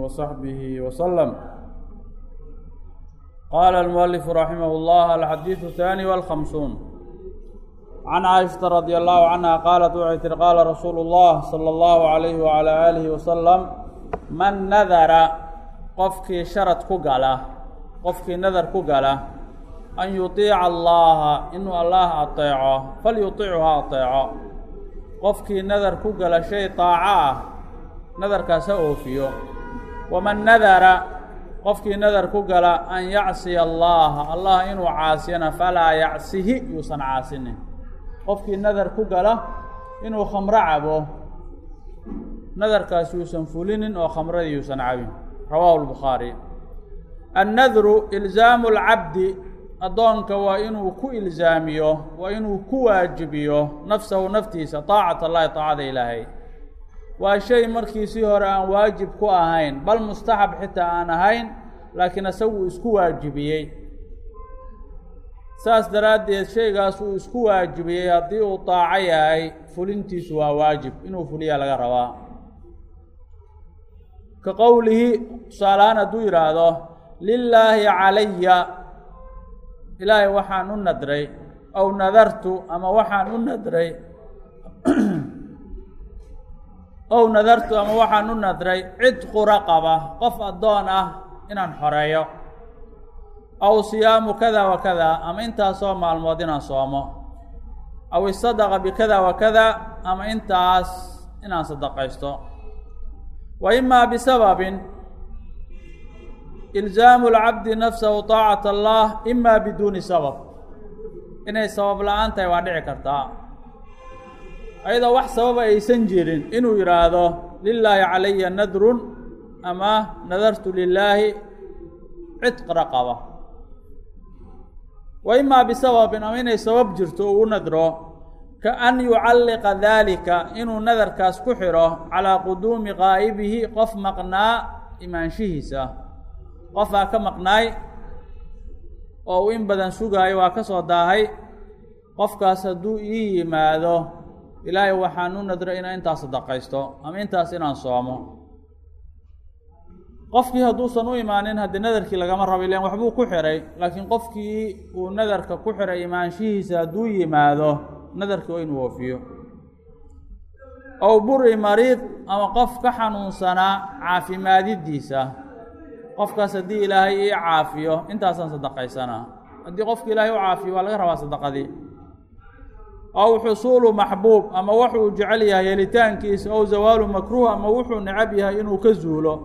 وصحبه وسلم. قال المؤلف رحمه الله: الحديث الثاني والخمسون عن عائشة رضي الله عنها قالت قال رسول الله صلى الله عليه وعلى آله وسلم: من نذر qofkii sharad ku gala qofkii nadar ku gala an yuطiica allaha inuu allah ateeco falyuطichu ha ateeco. qofkii nadar ku gala shay طaaco ah nadarkaas ha oofiyo. waman nadara qofkii nadar ku gala an yacsiya allaha allah inuu caasiyana falaa yacsihi yuusan caasinin. qofkii nadar ku gala inuu khamro cabo nadarkaas yuusan fulinin oo khamradii yuusan cabin. rawaahu الbukhaarي. annadru ilzaamu اlcabdi addoonka waa inuu ku ilzaamiyo waa inuu ku waajibiyo nafsahu naftiisa طaacat allahi طaacada ilaahay. waa shay markiisii hore aan waajib ku ahayn bal mustaxab xitaa aan ahayn laakiin isagu isku waajibiyey. saas daraaddeed shaygaas uu isku waajibiyey haddii uu طaaco yahay fulintiisu waa waajib inuu fuliyaa laga rabaa. ka qowlihi tusaalahaan hadduu yidhaahdo lilaahi calaya ilaahay waxaan u nadray aw nadartu ama waxaan u nadray cidqu raqaba qof addoon ah inaan xoreeyo aw siyaamu kada wa kada ama intaasoo maalmood inaan soomo aw isadaqa bikada wa kada ama intaas inaan sadaqaysto. wa imaa bisababin ilzaamu lcabdi nafsahu طaacat allah imaa biduuni sabab inay sabab la-aan tahay waa dhici kartaa ayadoo wax sababa aysan jirin inuu yidhaahdo lilaahi calaya nadrun ama nadartu lilaahi cidq raqaba. wa imaa bisababin ama inay sabab jirto uu nadro ka an yucalliqa daalika inuu nadarkaas ku xidho calaa quduumi qaa'ibihi qof maqnaa imaanshihiisa. qofaa ka maqnaay oo uu in badan sugaayo waa ka soo daahay qofkaas hadduu ii yimaado ilaahay waxaan u nadray inaan intaas sadaqaysto ama intaas inaan soomo. qofkii hadduusan u imaanin haddii nadarkii lagama rabo ilaan waxbuu ku xidhay laakiin qofkii uu nadarka ku xidhay imaanshihiisa hadduu yimaado nadarkii waa inuu oofiyo. ow buri mariid ama qof ka xanuunsanaa caafimaadidiisa qofkaas haddii ilaahay ii caafiyo intaasaan sadaqaysanaa. haddii qofka ilaahay u caafiyo waa laga rabaa sadaqadii. aw xusuulu maxbuub ama wuxuu jecel yahay helitaankiisa ow zawaalu makruuh ama wuxuu necab yahay inuu ka zuulo.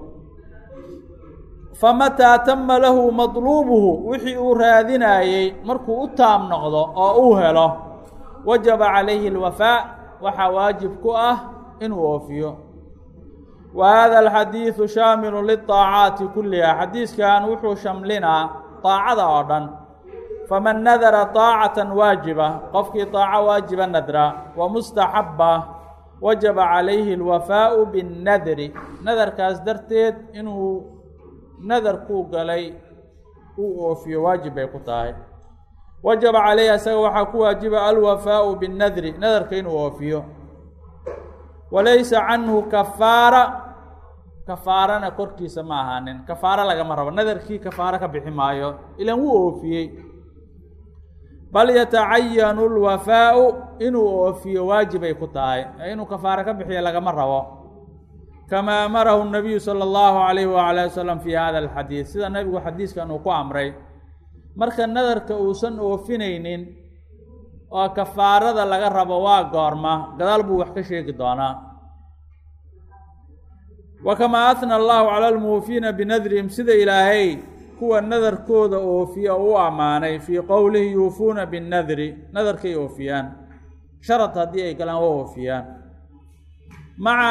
famataa tama lahu matluubuhu wixii uu raadinaayey markuu u taam noqdo oo uu helo wajaba calayhi alwafaa waxaa waajib ku ah inuu oofiyo. wa hada alxadiidu shaamilu liطaacaati kulliha xadiiskan wuxuu shamlinaa طaacada oo dhan. faman nadara طaacatan waajiba qofkii طaaco waajiba nadra wa mustaxaba wajaba calayhi alwafaau binnadri nadarkaas darteed inuu nadarkuu galay uu oofiyo waajib bay ku tahay. wajaba calayhi isaga waxaa ku waajiba alwafaau binnadri nadarka inuu oofiyo. walaysa canhu kafaarana korkiisa ma ahaanin kafaaro lagama rabo nadarkii kafaaro ka bixi maayo ilaan wuu oofiyey. bal yatacayanu lwafaau inuu oofiyo waajibay ku tahay inuu kafaaro ka bixiyo lagama rabo. kamaa amarahu nabiyu sala allahu calayhi wacala wasalam fii hada alxadiid sida nabigu xadiiskan uu ku amray. marka nadarka uusan oofinaynin oo kafaarada laga rabo waa goorma gadaal buu wax ka sheegi doonaa. wa kamaa ahna allahu cala almuufiina binadrihim sida ilaahay kuwa nadarkooda oofiya oo u ammaanay fii qowlihi yuufuuna binnadri nadarkay oofiyaan sharad haddii ay galaan waa oofiyaan. maca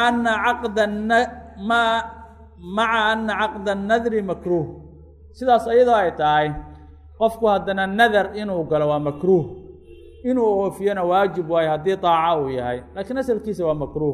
anna caqda annadri makruuh sidaas iyadoo ay tahay qofku haddana nadar inuu galo waa makruuh inuu oofiyana waajib waayo haddii طaaco uu yahay laakiin asalkiisa waa makruuh.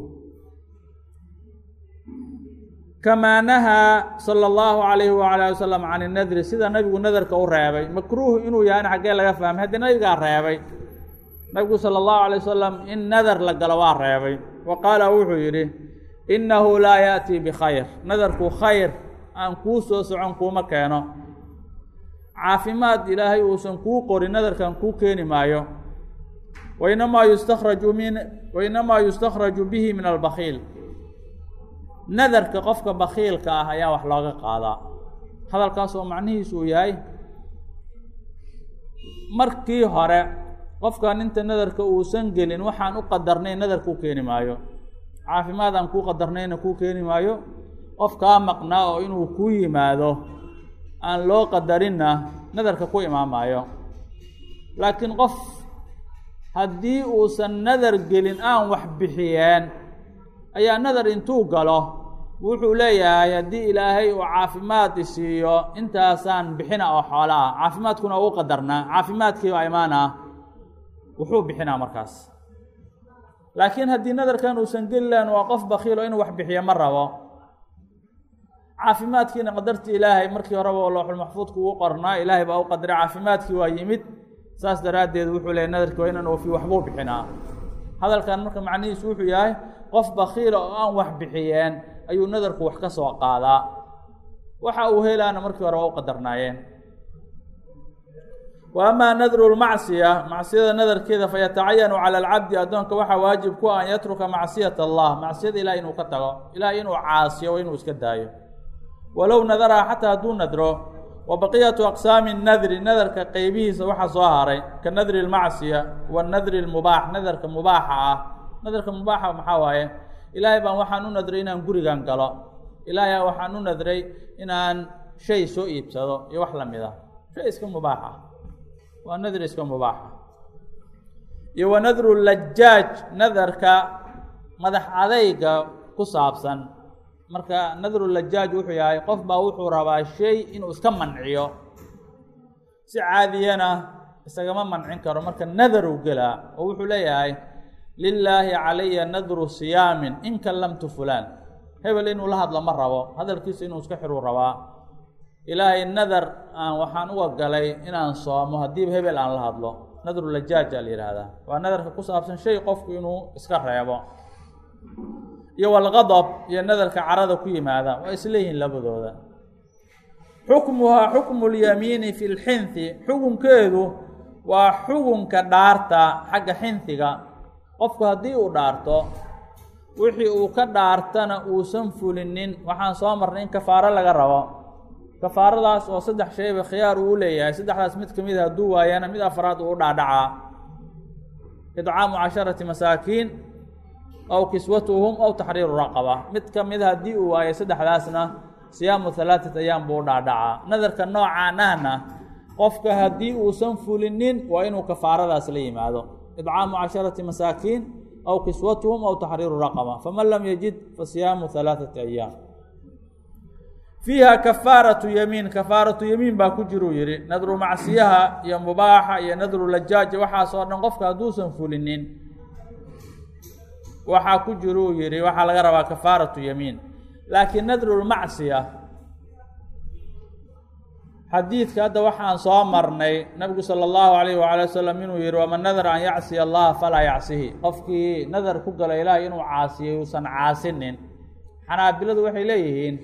kamaa nahaa sala allahu calayhi wacala wasalam can innadri sida nabigu nadarka u reebay makruuh inuu yahayna xaggee laga fahmay haddii nabigaa reebay. nabigu sala allahu calay wasalam in nadar la galo waa reebay. wa qaala wuxuu yidhi inahu laa yaأtii bkhayr nadarku khayr aan kuu soo socon kuuma keeno caafimaad ilaahay uusan kuu qorin nadarkan kuu keeni maayo wainamaa yustakhraju bihi min albakhiil nadarka qofka bakiilka ah ayaa wax looga qaadaa hadalkaas oo macnihiisu uu yahay markii hore qofkan inta nadarka uusan gelin waxaan u qadarnayn nadar kuu keeni maayo caafimaad aan kuu qadarnayna kuu keeni maayo qof kaa maqnaa oo inuu ku yimaado aan loo qadarinna nadarka ku imaamaayo laakiin qof haddii uusan nadar gelin aan wax bixiyeen ayaa nadar intuu galo wuxuu leeyahay haddii ilaahay uu caafimaad isiiyo intaasaan bixina oo xoolo ah caafimaadkuna uu qadarnaa caafimaadkii waa imaanaa wuxuu bixinaa markaas laakiin haddii nadarkan uusan geli lahayn waa qof bakiilo inuu wax bixiyo ma rabo caafimaadkiina qadartii ilaahay markii horeba oo looxulmaxfuudku uu qornaa ilaahay baa u qadaray caafimaadkii waa yimid saas daraaddeed wuxuu leeyahy nadarkii waa inaan oofiyo waxbuu bixinaa hadalkan marka macnihiisu wuxuu yahay qof bakiila oo aan wax bixiyeen ayuu nadarku wax ka soo qaadaa waxa uu helaana markii hore waa u qadarnaayeen wa amaa nadru lmacsiya macsiyada nadarkeeda fayatacayanu cala alcabdi addoonka waxaa waajib ku ah an yatruka macsiyat allah macsiyada ilahay inuu ka tago ilahay inuu caasiyo o inuu iska daayo walow nadaraha xataa hadduu nadro wa baqiyatu aqsaami nadri nadarka qeybihiisa waxaa soo haray ka nadri lmacsiya wanadri lmubaax nadarka mubaaxa ah nadarka mubaaxa maxaa waaye ilaahay baan waxaan u nadray inaan gurigan galo ilaahay waxaan u nadray inaan shay soo iibsado iyo wax lamid ah shay iska mubaaxa waa nadri iska mubaaxa iyo wanadru lajaaj nadarka madax adayga ku saabsan marka nadru lajaaj wuxuu yahay qof baa wuxuu rabaa shay inuu iska manciyo si caadiyana isagama mancin karo marka nadaruu gelaa oo wuxuu leeyahay lilaahi calaya nadru siyaamin in kallamtu fulaan hebel inuu la hadlo ma rabo hadalkiisa inuu iska xiruu rabaa ilaahay nadar aan waxaan uga galay inaan soomo haddiiba hebel aan la hadlo nadru lajaaja la yidhaahdaa waa nadarka ku saabsan shay qofku inuu iska reebo iyo walqadab iyo nadarka carada ku yimaada waa isleeyihiin labadooda xukmuhaa xukmu lyamiini fi lxinthi xukunkeedu waa xukunka dhaarta xagga xinhiga qofku haddii uu dhaarto wixii uu ka dhaartana uusan fulinin waxaan soo marnay in kafaaro laga rabo kafaaradaas oo 3 shayba khiyaar uu leeyahay saddexdaas mid kamid hadduu waayana mid afraad uu dhaadhacaa idcaamu 10 masaakiin aw kiswatuhum aw taxriiru raqaba mid kamid haddii uu waayo saddexdaasna siyaamu 3 ayaam buu dhaadhacaa nadarka noocaanahna qofka haddii uusan fulinin waa inuu kafaaradaas la yimaado idcaamu 10 masaakiin aw kiswatuhum aw taxriiru raqaba faman lam yajid fasiyaamu 3 ayaam fiiha kafaaratu yamiin kafaaratu yamiin baa ku jiruu yidhi nadru macsiyaha iyo mubaaxa iyo nadru lajaaja waxaasoo dhan qofka hadduusan fulinin waxaa ku jiruu yidhi waxaa laga rabaa kafaaratu yamiin laakiin nadrulmacsiya xadiidka hadda waxaan soo marnay nabigu sala allahu calayhi waala wasalam inuu yihi waman nadara an yacsiya allaha falaa yacsihi qofkii nadar ku gala ilaahay inuu caasiyay uusan caasinin xanaabiladu waxay leeyihiin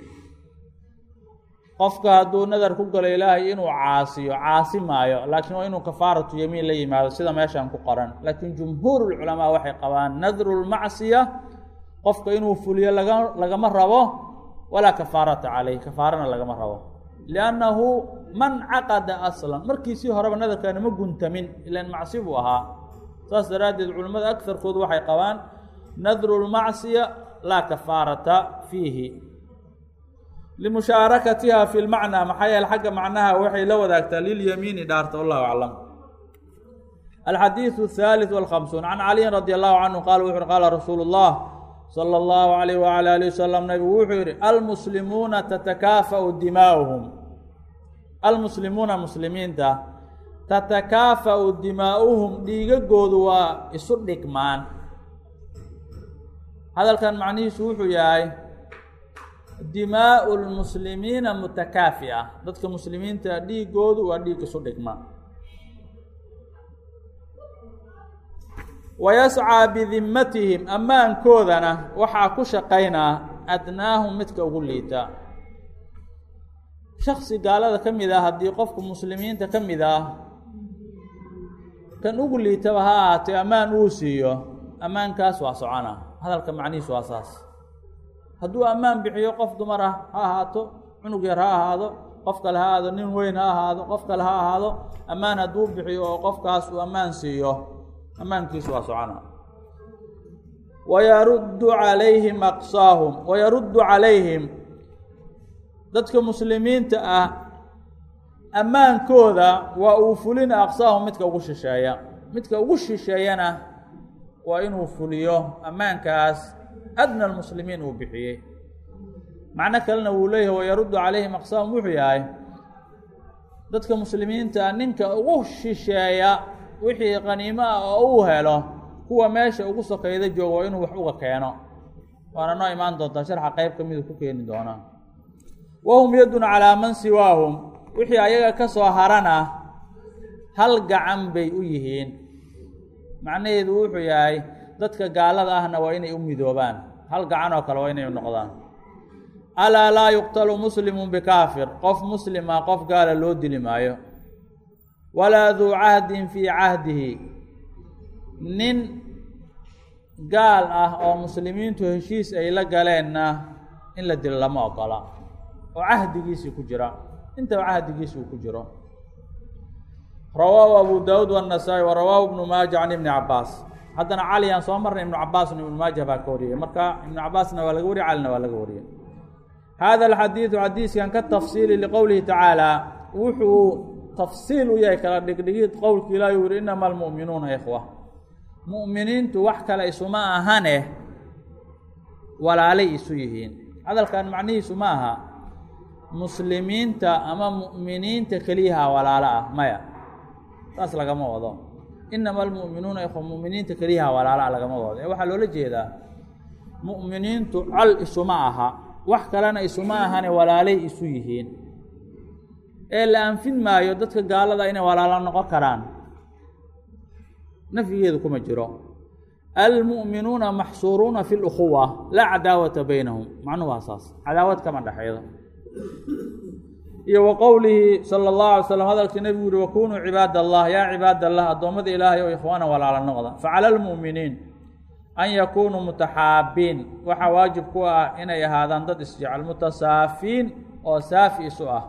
qofka hadduu nadar ku galo ilaahay inuu caasiyo caasi maayo laakiin waa inuu kafaaratu yamiin la yimaado sida meeshaan ku qoran laakiin jumhuurulculamaa waxay qabaan nadrulmacsiya qofka inuu fuliyo lagama rabo walaa kafaarata caleyh kafaarana lagama rabo liannahu man caqada aslan markiisii horeba nadarkaani ma guntamin ilaan macsi buu ahaa saas daraaddeed culimmada agarkoodu waxay qabaan nadrulmacsiya laa kafaarata fiihi limushaarakatiha fi lmacnaa maxaa yeele xagga macnaha waxay la wadaagtaa lilyamiini dhaarta wallahu aclam alxadiidu الثالث والخمسون can caliyin radi allahu canhu qaala wuxu uhi qaala rasuulu اllah salى اllahu alayh wala alih wasalam nabigu wuxuu yihi almuslimuuna tatakaafa'u dimaa'uhum almuslimuuna muslimiinta tatakaafa'u dimaa'uhum dhiigagoodu waa isu dhigmaan hadalkan macnihiisu wuxuu yahay dimaa'u lmuslimiina mutakaafi'a dadka muslimiinta dhiigoodu waa dhiig isu dhigma wayascىa bidimmatihim ammaankoodana waxaa ku shaqaynaa adnaahum midka ugu liita. shaksi gaalada ka mid ah haddii qofku muslimiinta ka mid ah kan ugu liitaba ha ahaatee ammaan uu siiyo, ammaankaas waa socona. hadalka macnihiisu waa saas. hadduu ammaan bixiyo qof dumar ah ha ahaato, cunug yar ha ahaado, qof kale ha ahaado, nin weyn ha ahaado, qof kale ha ahaado, ammaan hadduu bixiyo oo qofkaas uu ammaan siiyo, ammaankiisu waa socona. wayaruddu calayhim aqsaahum, wayaruddu calayhim dadka muslimiinta ah ammaankooda waa uu fulina aqsaahum midka ugu shisheeya. midka ugu shisheeyana waa inuu fuliyo ammaankaas adna almuslimiin uu bixiyey. macno kalena wuu leeyahay wayaruddu calayhim aqsaahum wuxuu yahay dadka muslimiinta ninka ugu shisheeya wixii qaniimo ah oo uu helo kuwa meesha ugu sokayda jooga waa inuu wax uga keeno. waana noo imaan doontaa sharxa qayb ka midu ku keeni doonaa. wahum yadun calaa man siwaahum wixii ayaga ka soo harana hal gacan bay u yihiin. macnaheedu wuxuu yahay dadka gaalada ahna waa inay u midoobaan, hal gacan oo kale waa inay noqdaan. alaa laa yuqtalu muslimun bikaafir, qof muslima qof gaala loo dili maayo. walaa duu cahdin fii cahdihi, nin gaal ah oo muslimiintu heshiis ay la galeenna in la dilo lama ogola, oo cahdigiisii ku jira, intaba cahdigiisi uu ku jiro. rawaahu abu daawuud waannasaa'i wa rawaahu ibnu maaja can ibni cabaas. haddana cali aan soo marnay, ibnu cabaasna ibnu maaja baa ka wariyey, marka ibnu cabaasna waa laga wariyey, calina waa laga wariyey. hada alxadiidu xadiiskan ka tafsiili liqowlihi tacaala wuxuu tafsiil u yahay kala dhigdhigid qowlka ilaahi uu yihi inama almu'minuuna ikhwa. mu'miniintu wax kale isuma ahane walaalay isu yihiin. hadalkan macnihiisu ma aha muslimiinta ama mu'miniinta keliyaha walaalo ah, maya, taas lagama wado. inama almu'minuuna ikhwa, mu'miniinta keliyaha walaalo ah lagama wado. waxaa loola jeedaa mu'miniintu col isuma aha, wax kalena isuma ahane walaalay isu yihiin. ee la anfin maayo dadka gaalada inay walaalo noqon karaan, nafyigeedu kuma jiro. almu'minuuna maxsuuruuna fi lukhuwa laa cadaawata baynahum, macnuhu waa saas, cadaawad kama dhexeedo. iyo wa qowlihi sala allahu alay slam hadalkii nebigu yihi wakunuu cibaad allah, yaa cibaad allah, addoommada ilaahay oo ikhwaana walaalo noqda. facala almu'miniin an yakunuu mutaxaabiin, waxaa waajib ku ah inay ahaadaan dad isjecel, mutasaafiin oo saafi isu ah,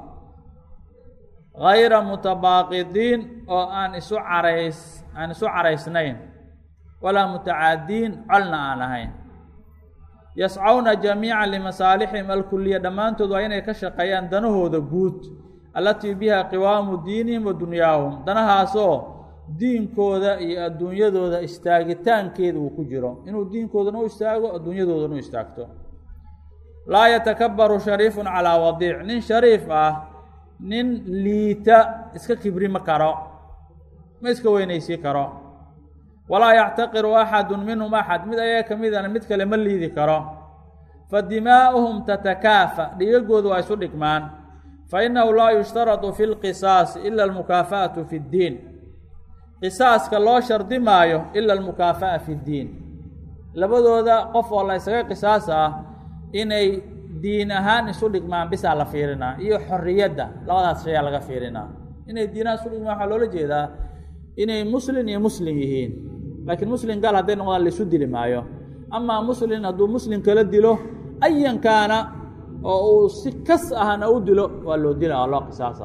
gayra mutabaaqidiin oo aan isu caraysnayn, walaa mutacaadiin colna aan ahayn. yascawna jamiican limasaalixihim alkuliya, dhammaantood waa inay ka shaqeeyaan danahooda guud, allatii biha qiwaamu diinihim wa dunyaahum, danahaasoo diinkooda iyo adduunyadooda istaagitaankeeda uu ku jiro, inuu diinkoodana u istaago, adduunyadoodana u istaagto. laa yatakabbaru shariifun calaa wadiic, nin shariif ah nin liita iska kibri ma karo, ma iska weynaysi karo. walaa yactaqiru axadun minhum axad, mid ayaga ka midana mid kale ma liidi karo. fa dimaa'uhum tatakaafa, dhigagoodu waa isu dhigmaan. fa innahu laa yushtaradu fi lqisaasi ila almukaafa'atu fi ddiin, qisaaska loo shardi maayo ila almukaafa'a fi ddiin. labadooda qof oo la ysaga qisaas ah inay diin ahaan isu dhigmaan bisaa la fiirinaa, iyo xorriyadda, labadaas shayaa laga fiirinaa. inay diin ahaan isu dhigmaan waxaa loola jeedaa inay muslin iyo muslim yihiin, laakiin muslim gaal hadday noqdaan laisu dili maayo. amaa muslin hadduu muslim kala dilo ayan kaana oo uu si kas ahna u dilo, waa loo dila, waa loo qisaasa.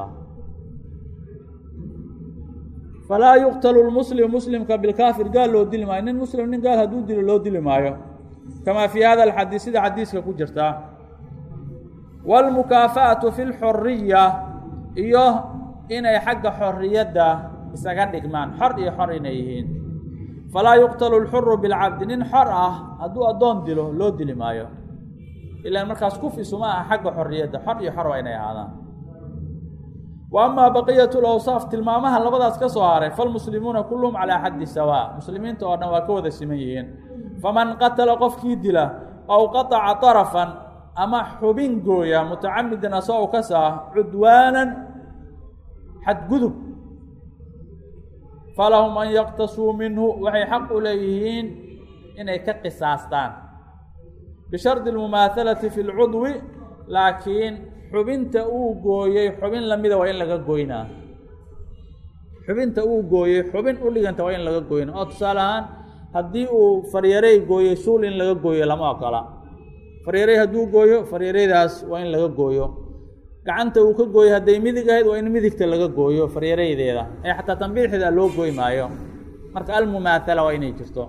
falaa yuqtalu lmuslimu muslimka bilkaafir, gaal loo dili maayo. nin muslim nin gaal hadduu dilo loo dili maayo, kamaa fii hada alxadiis, sida xadiiska ku jirta. waalmukaafa'atu fi lxuriya, iyo inay xagga xorriyadda isaga dhigmaan, xor iyo xor inay yihiin. falaa yuqtalu lxuru bilcabdi, nin xor ah hadduu addoon dilo loo dili maayo, ilaan markaas kufisuma aha xagga xorriyadda, xor iyo xor waa inay ahaadaan. wa amaa baqiyatu lawsaaf, tilmaamaha labadaas ka soo haray, falmuslimuuna kulluhum calaa xaddi sawaa, muslimiinta oo dhan waa ka wada siman yihiin. faman qatala qofkii dila aw qataca طarafan ama xubin gooya mutacamidan asagoo ka saa cudwaanan xadgudub, falahum an yaqtasuu minhu waxay xaq u leeyihiin inay ka qisaastaan bishardi almumaahalati fi lcudwi laakiin xubinta uu gooyey xubin lamida waa in laga goynaa xubinta uu gooyey xubin u dhiganta waa in laga goynaa oo tusaale ahaan haddii uu faryarey gooyey suul in laga gooyo lama ogola faryarey hadduu gooyo faryareydaas waa in laga gooyo gacanta uu ka gooyo hadday midig ahayd waa in midigta laga gooyo faryareydeeda ee xataa tanbiixda loo gooy maayo marka almumaahala waa inay jirto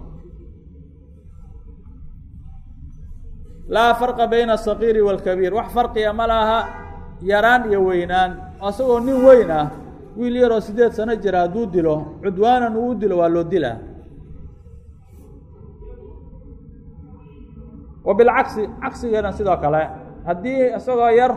laa farqa bayna asaqiiri waalkabiir wax farqiya ma laha yaraan iyo weynaan asagoo nin weyn ah wiil yaroo 8 sano jira hadduu dilo cudwaanan uu dilo waa loo dilaa wabilcagsi cagsigeena sidoo kale haddii isagoo yar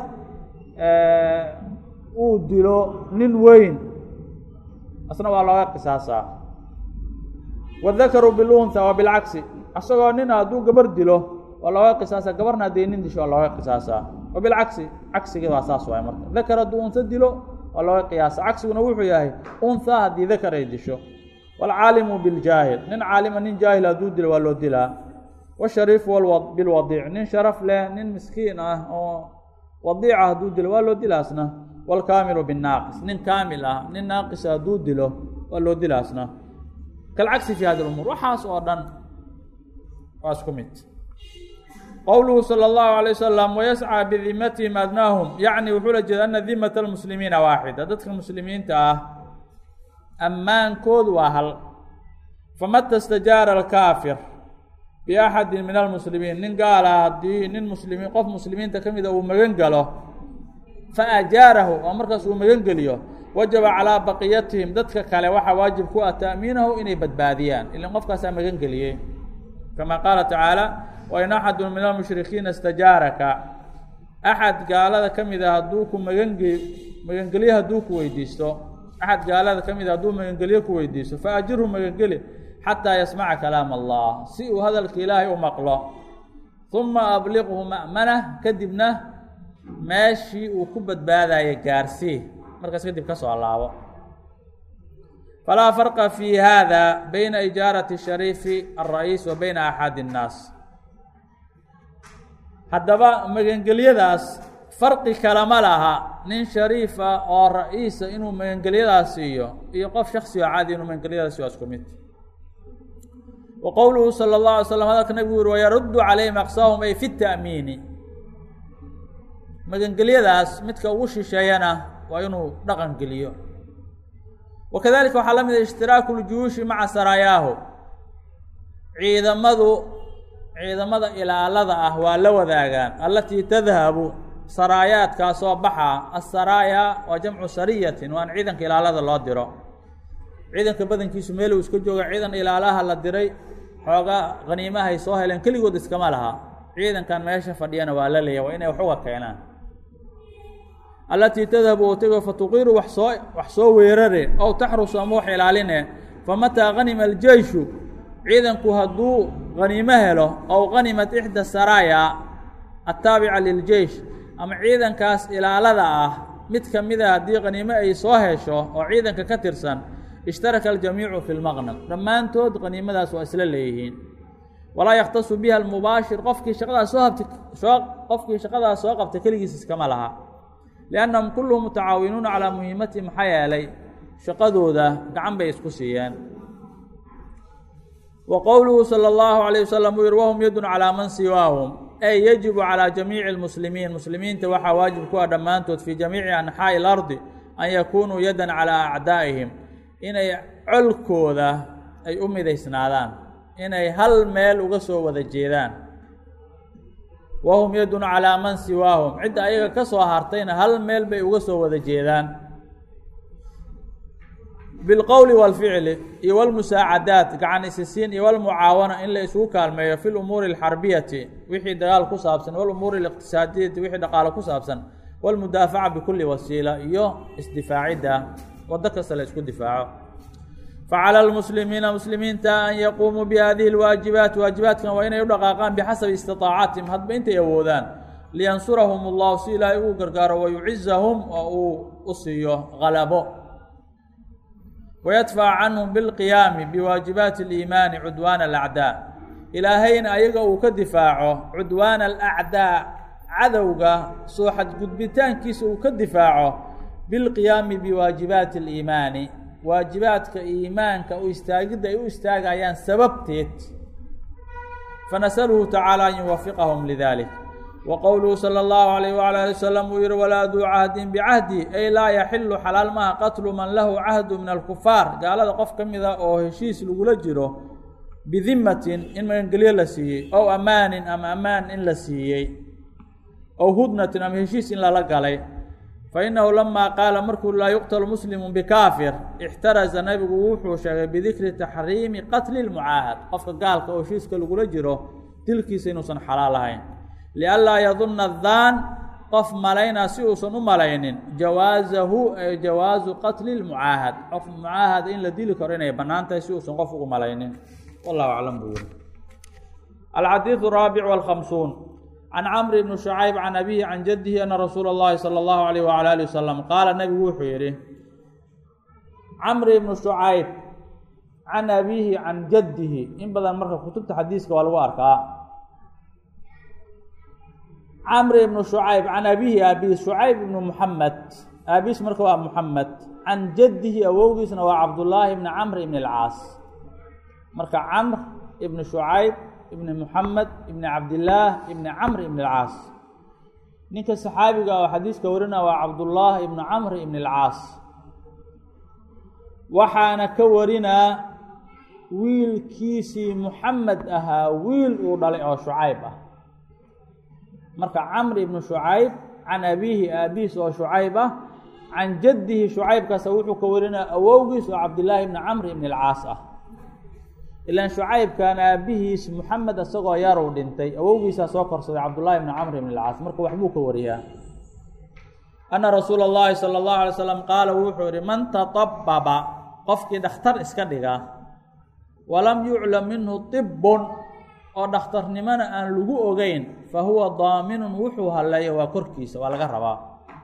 uu dilo nin weyn asna waa looga qisaasaa wadakaru bilunha wa bilcagsi isagoo nin hadduu gabar dilo waa looga qisaasaa gabarna haddii nin disho waa looga qisaasaa wabilcagsi cagsigii waa saas waay marka dakar hadduu unha dilo waa looga qiyaasa cagsiguna wuxuu yahay unha haddii dakar ay disho waalcaalimu biljaahil nin caalima nin jaahil hadduu dilo waa loo dilaa washariifu bilwadiic nin sharaf leh nin miskiin ah oo wadiica hadduu dilo waa loo dilaasna waalkaamilu binnaaqis nin kaamil ah nin naaqisa hadduu dilo waa loo dilaasna kalcagsi fi hadi lumuur waxaas oo dhan waa isku mid qowluhu salى اllahu عalيه wasalam wayascىa bidimatihim adnaahum yacni wuxuu la jeeda ana dimata almuslimiina waaxida dadka muslimiinta ah ammaankoodu waa hal famata stajaara alkaafir biaxadin min almuslimiin nin gaala haddii nin muslimiin qof muslimiinta ka mida uu magan galo faajaarahu oo markaas uu magan geliyo wajaba calaa baqiyatihim dadka kale waxaa waajib ku ah ta'miinahu inay badbaadiyaan ilan qofkaasaa magan geliyey kama qaala tacaala wain axadu min almushrikiina istajaaraka axad gaalada ka mida hadduu ku magangelyo hadduu ku weydiisto axad gaalada ka mida hadduu magangelyo ku weydiisto faajirhu magangeli xataa yasmaca kalaam allah si uu hadalka ilaahay u maqlo uma abliqhu ma'manah kadibna meeshii uu ku badbaadaya gaarsii markaas kadib ka soo laabo falaa farqa fi hada bayna ijaarati shariifi alra'iis wa bayna axadi innaas haddaba magangelyadaas farqi kalama laha nin shariifa oo ra-iisa inuu magangelyadaas siiyo iyo qof shaksi oo caadi inuu magangelyadaas siiyo isku mid wa qowluhu salى اlه alay slam hadalka nabigu yuri wayaruddu calayhim aqsaahum ay fi ta'miini magangelyadaas midka ugu shisheeyana waa inuu dhaqan geliyo wakadalika waxaa la mid a ishtiraaku ljuushi maca saraayaahu ciidamada ilaalada ah waa la wadaagaan allatii tadhabu saraayaadkaa soo baxa asaraaya waa jamcu sariyatin waan ciidanka ilaalada loo diro ciidanka badankiisu meel uu iska jooga ciidan ilaalaha la diray xoogaa khaniimahay soo heleen keligood iskama laha ciidankan meesha fadhiyana waa la leeyahy waa inay wax uga keenaan allatii tadhabu oo tego fatuqiru wax soo weerare ow taxrusu ama wax ilaaline famataa hanima aljeyshu ciidanku hadduu haniimo helo ow hanimat ixda saraaya attaabica liljeish ama ciidankaas ilaalada ah mid ka mida haddii khaniimo ay soo hesho oo ciidanka ka tirsan ishtaraka aljamiicu fi lmaqnam dhammaantood khaniimadaas waa isla leeyihiin walaa yakhtasu biha almubaashir qofkii shaqadaas soo qabtay keligiis iskama laha liannahum kulluhum mutacaawinuuna calaa muhiimatihim maxaa yeelay shaqadooda gacan bay isku siiyeen wa qowluhu salى اllahu عalيه wasalam uu yihi wahum yadun calaa man siwaahum ay yajibu calىa jamiici اlmuslimiin muslimiinta waxaa waajib ku ah dhammaantood fii jamiici anxaaءi اlardi an yakunuu yadan calىa acdaa'ihim inay colkooda ay u midaysnaadaan inay hal meel uga soo wada jeedaan wahum yadun calaa man siwaahum cidda ayaga ka soo hartayna hal meel bay uga soo wada jeedaan bilqowli waalficli iyo walmusaacadaat gacan isisiin iyo walmucaawana in la isugu kaalmeeyo fi lumuuri alxarbiyati wixii dagaal ku saabsan walumuuri aliqtisaadiyati wixii dhaqaalo ku saabsan walmudaafaca bikulli wasiila iyo isdifaacidda waddo kasta la isku difaaco facala almuslimiina muslimiinta an yaquumuu bihadihi alwaajibaat waajibaatkan waa inay u dhaqaaqaan bixasabi istiطaacatihim hadba intay awoodaan liyansurahum allahu si ilaahay ugu gargaaro wayucizahum oo uu u siiyo qalabo wayadfac canhum bilqiyaami biwaajibaati اliimaani cudwaana alacdaa ilaahayna ayaga uu ka difaaco cudwaana alacdaa cadowga soo xadgudbitaankiisa uu ka difaaco bilqiyaami biwaajibaati اliimaani waajibaadka iimaanka u istaagidda ay u istaagayaan sababteed fanasaluhu tacaala an yuwafiqahum lidalik wa qowluhu salى اllahu alayh wala ali wasalam uu yihi walaa duu cahdin bicahdi ay laa yaxilu xalaal maha qatlu man lahu cahdu min alkufaar gaalada qof ka mida oo heshiis lagula jiro bidimatin in magangelyo la siiyey ow amaanin ama amaan in la siiyey ow hudnatin ama heshiis in lala galay fainahu lamaa qaala markuu laa yuqtalu muslimu bikaafir ixtaraza nabigu wuxuu sheegay bidikri taxriimi qatli lmucaahad qofka gaalka oo heshiiska lagula jiro dilkiisa inuusan xalaal ahayn lianlaa yadunna daan qof malaynaa si uusan u malaynin jawaazahu ay jawaazu qatli lmucaahad qof mucaahad in la dili karo inay bannaan tahay si uusan qof ugu malaynin wallahu aclam buu yihi alxadiidu raabic wاlkhamsuun can camr bni shucayb can abihi can jadihi ana rasuula اllahi salى اllahu alayh wala alih wasalam qaala nabigu wuxuu yihi camr ibnu shucayb can abihi can jadihi in badan marka kutubta xadiiska waa lagu arkaa camr ibnu shucayb can abihi aabiis shucayb ibnu muxamed aabiis marka waa muxamed can jadihi awowgiisna waa cabdullaahi ibni camr ibn اlcaas marka camr ibni shucayb ibni muxamed ibni cabdillaah ibni camr ibni alcaas ninka saxaabiga oo xadiiska warina waa cabdullaah ibni camr ibni alcaas waxaana ka warinaa wiilkiisii muxamed ahaa wiil uu dhalay oo shucayb ah marka camr ibnu shucayb can abiihi aabiis oo shucayb ah can jadihi shucaybkaasa wuxuu ka warinaa awowgiis oo cabdillaahi ibni camr ibni alcaas ah ilaan shucaybkan aabihiis muxamed isagoo yaruu dhintay awowgiisaa soo korsaday cabdullaahi ibni camr ibn alcaas marka waxbuu ka wariyaa ana rasuula اllahi salى اllahu alay slam qaala wuxuu yihi man taطababa qofkii dhakhtar iska dhiga walam yuclam minhu طibun oo dhakhtarnimona aan lagu ogeyn fahuwa daaminun wuxuu halleeya waa korkiisa waa laga rabaa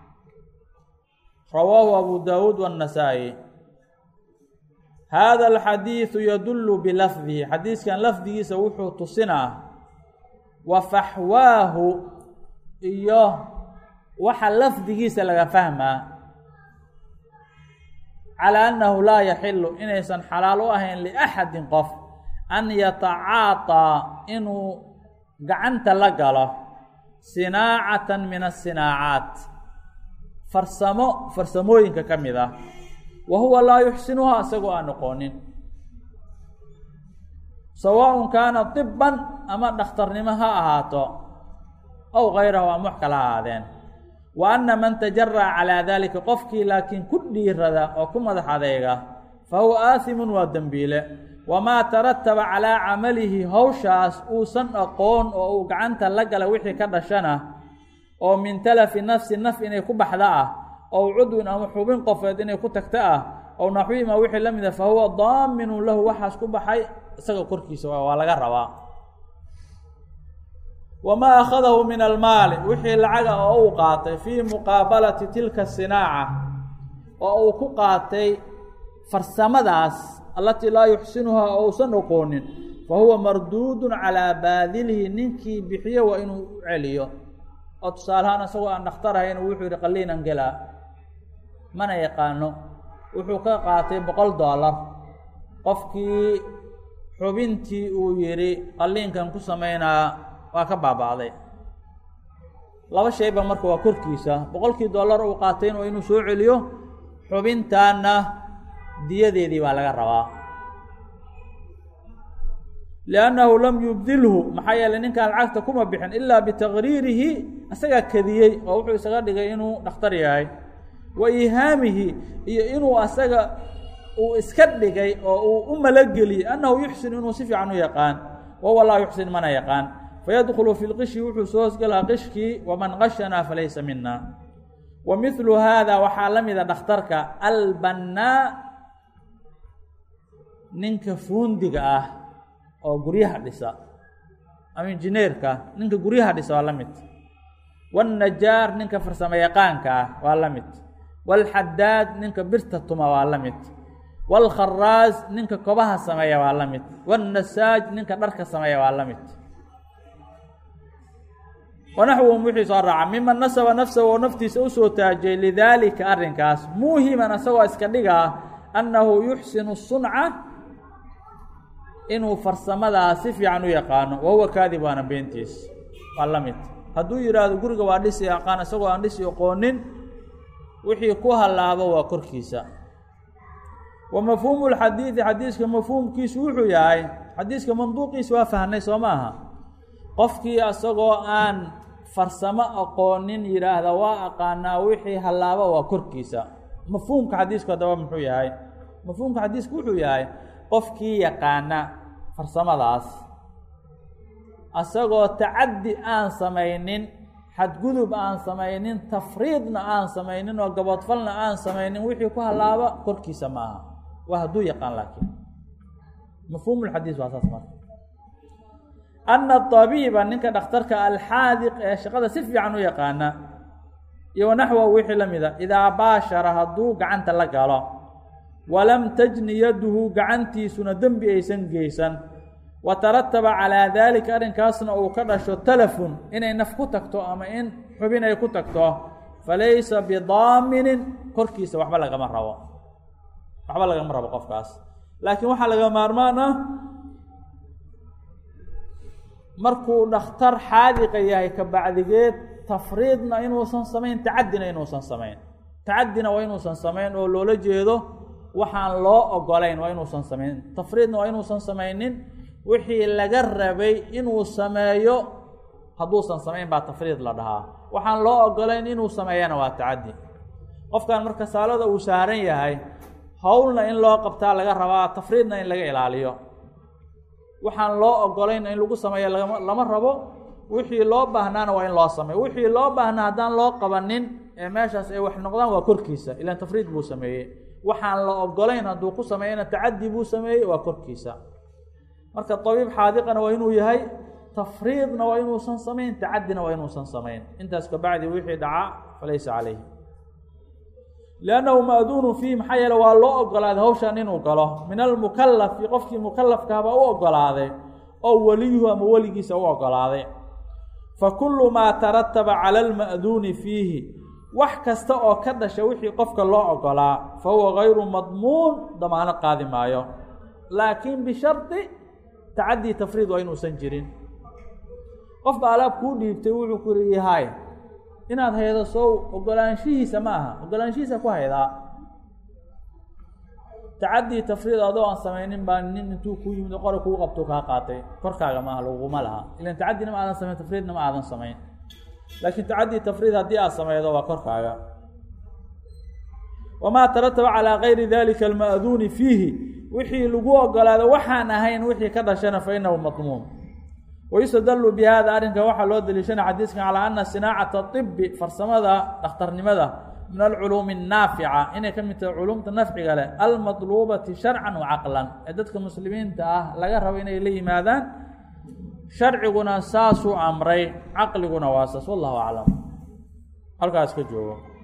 rawaahu abu daawuud wالnasaa-i hada alxadiidu yadullu bilafdihi xadiiskan lafdigiisa wuxuu tusinaa wa faxwaahu iyo waxa lafdigiisa laga fahmaa calaa annahu laa yaxilu inaysan xalaal u ahayn liaxadin qof an yatacaaطaa inuu gacanta la galo sinaacatan min asinaacaat farsamooyinka ka mid ah wa huwa laa yuxsinuhaa isagoo aan noqonin sawaaءun kaana طiban ama dhakhtarnimo ha ahaato ow gayrahu ama wax kala ahaadeen wa ana man tajara'a calaa dalika qofkii laakiin ku dhiirada oo ku madax adeyga fa huwa aasimun waa dembiile wamaa tarataba calaa camalihi hawshaas uusan aqoon oo uu gacanta la gala wixii ka dhashana oo min talafi nafsi naf inay ku baxda ah ow cudwin ama xubin qofeed inay ku tagta ah ow naxwiima wixii la mida fa huwa daaminun lahu waxaas ku baxay isaga korkiisa waa laga rabaa wamaa akhadahu min almaali wixii lacaga oo uu qaatay fii muqaabalati tilka sinaaca oo uu ku qaatay farsamadaas allatii laa yuxsinuhaa oo uusan oqoonin fa huwa marduudun calaa baadilihi ninkii bixiyo waa inuu u celiyo oo tusaalahaan isagoo aan dhakhtarhayn wuxuu yihi qaliinan gelaa mana yaqaano wuxuu ka qaatay $100 qofkii xubintii uu yidhi qaliinkan ku samaynaa waa ka baaba'day laba shayba marka waa korkiisa $100 uu qaatay waa inuu soo celiyo xubintaana diyadeedii baa laga rabaa liannahu lam yubdilhu maxaa yeelay ninkaan lacagta kuma bixin ilaa bitaqriirihi isagaa kadiyey oo wuxuu isaga dhigay inuu dhakhtar yahay wa ihaamihi iyo inuu asaga uu iska dhigay oo uu u malageliyey annahu yuxsin inuu si fiican u yaqaan wahuwa laa yuxsin mana yaqaan fayadkhulu fi lqishi wuxuu soo hosgalaa qishkii waman qashanaa falaysa mina wa mithlu haada waxaa la mida dhakhtarka albannaa ninka fuundiga ah oo guryaha dhisa ama injineerka ninka guryaha dhisa waa la mid waannajaar ninka farsamo yaqaanka ah waa la mid waalxadaad ninka birta tuma waa la mid wاlkharaas ninka kobaha sameeya waa la mid, wالnasaaj ninka dharka sameeya waa la mid. wanaxwuhum wixii soo raaca miman nasaba nafsahu oo naftiisa u soo taajay lidaalika arrinkaas muuhiman asagoo iska dhigaa annahu yuxsinu sunca inuu farsamadaa si fiican u yaqaano, wahuwa kaadib waana beentiis. waa la mid hadduu yidhaahdo guriga waa dhisi aqaan isagoo aan dhisi aqoonin, wixii ku hallaabo waa korkiisa. wa mafhuumu lxadiidi xadiiska mafhuumkiisu wuxuu yahay, xadiiska manduuqiisa waa fahnay soo ma aha. qofkii asagoo aan farsamo aqoonin yidhaahda waa aqaanaa wixii hallaabo waa korkiisa. mafhuumka xadiisku haddaba muxuu yahay? mafhuumka xadiisku wuxuu yahay qofkii yaqaana farsamadaas asagoo tacaddi aan samaynin, xadgudub aan samaynin, tafriidna aan samaynin oo gabadfalna aan samaynin, wixii ku hallaaba korkiisa ma aha. waa hadduu yaqaan. laakiin mafhuumulxadiis waa saas marka. ana abiiba ninka dhakhtarka alxaadiq ee shaqada si fiican u yaqaana, iyo wanaxwahu wixii la mida, idaa baashara hadduu gacanta la galo, walam tajni yaduhu gacantiisuna dembi aysan geysan, wa tarataba calaa daalika arrinkaasna uu ka dhasho talafun inay naf ku tagto ama in xubin ay ku tagto, falaysa bidaaminin korkiisa waxba lagama rabo, waxba lagama rabo qofkaas. laakiin waxaa laga maarmaan ah markuu dhakhtar xaadiqa yahay ka bacdigeed tafriidna inuusan samayn, tacadina inuusan samayn. tacadina waa inuusan samayn oo loola jeedo waxaan loo ogolayn waa inuusan samayn. tafriidna waa inuusan samaynin wixii laga rabay inuu sameeyo, hadduusan samayn baa tafriid la dhahaa. waxaan loo ogolayn inuu sameeyana waa tacadi. qofkan marka saalada uu saaran yahay, howlna in loo qabtaa laga rabaa, tafriidna in laga ilaaliyo. waxaan loo ogolayna in lagu sameeyo lama rabo, wixii loo baahnaana waa in loo sameeyo. wixii loo baahnaa haddaan loo qabanin ee meeshaas ay wax noqdaan waa korkiisa, ilaan tafriid buu sameeyey. waxaan la ogolayn hadduu ku sameeyana tacadi buu sameeyey, waa korkiisa. marka tabiib xaadiqana waa inuu yahay, tafriidna waa inuusan samayn, tacadina waa inuusan samayn. intaas kabacdi wixii dhaca falaysa calayhi, liannahu ma'duunu fiihi, maxaa yeele waa loo ogolaaday hawshan inuu galo, min almukalafi qofkii mukalafkaaba u ogolaaday, oo weliyuhu ama weligiisa u ogolaaday. fa kullu maa tarataba cala alma'duuni fiihi, wax kasta oo ka dhasha wixii qofka loo ogolaa, fa huwa gayru madmuun, damaano qaadi maayo. laakiin bishardi tacadii tafriid waa inuusan jirin. qofka alaab kuu dhiibtay wuxuu ku leeyahay inaad haydo sow ogolaanshihiisa ma aha, ogolaanshihiisa ku haydaa. tacadii tafriid adoo aan samaynin baa nin intuu kuu yimid qori kuu qabto kaa qaatay, korkaaga maaha, laguma laha. ilan tacadina ma aadan samayn, tafriidna ma aadan samayn. laakiin tacadii tafriid haddii aad samaydo waa korkaaga. wamaa tarataba calaa gayri dalika alma'duuni fiihi, wixii lagu ogolaado waxaan ahayn wixii ka dhashana fa inahu madmuun. wayustadalu bi hada arrinka waxaa loo daliishana xadiiskan calaa ana sinaacata طibi farsamada dhakhtarnimada min alculuumi الnaafica inay ka mid tahay culumta nafciga leh, almadluubati sharcan wacaqlan, ee dadka muslimiinta ah laga rabo inay la yimaadaan. sharciguna saasuu amray, caqliguna waa saas. wallahu aclam. halkaas ka joogo.